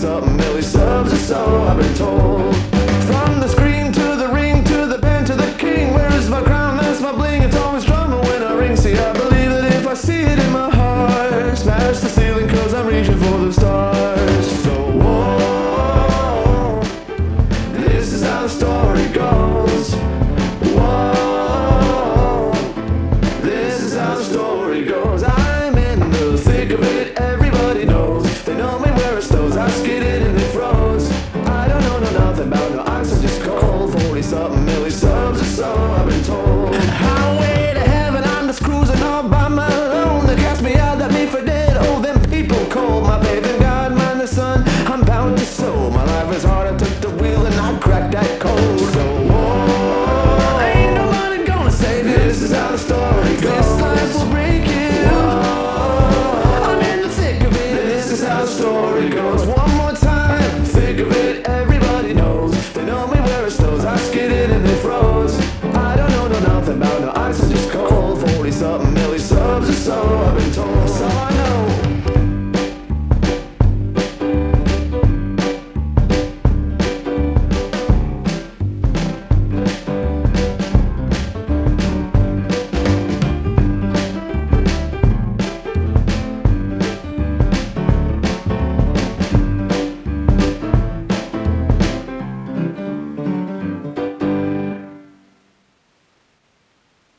40-something milli subs or so, I've been told. From the screen to the ring to the pen to the king, where is my crown? That's my bling. It's always drumming when I ring. See, I believe that if I see it in my heart, smash the ceiling 'cause I'm reaching for the stars. So whoa, this is how the story goes. Whoa, this is how the story goes. I'm in the thick of it, everybody knows. They know me where it stows, I skidded and it froze. I don't know nothing about no ice, I'm just cold. 40-something milli subs or so, I've been told. Highway to heaven, I'm just cruising all by my own. They cast me out, left me for dead. Oh, them people cold. My faith in God, mind the sun, I'm bound to sow. My life is hard, I took the wheel and I cracked that code. So whoa, ain't nobody gonna save it. This is how the story goes. This life will break you. I'm in the thick of it. This is how the story goes. One more time, thick of it, everybody knows. They know me where it stows, I skidded and it froze. I don't know nothing about no ice, I'm just cold. 40-something milli subs or so, I've been told. So